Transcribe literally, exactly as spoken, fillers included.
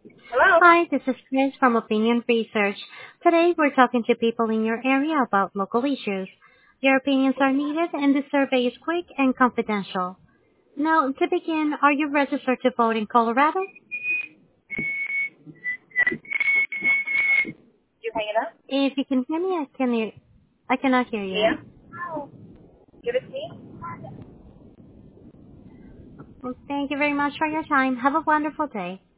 Hello? Hi, this is Chris from Opinion Research. Today we're talking to people in your area about local issues. Your opinions are needed and the survey is quick and confidential. Now, to begin, are you registered to vote in Colorado? You hanging up? If you can hear me, I can hear, I cannot hear you. Yeah. Give it to me? Well, thank you very much for your time. Have a wonderful day.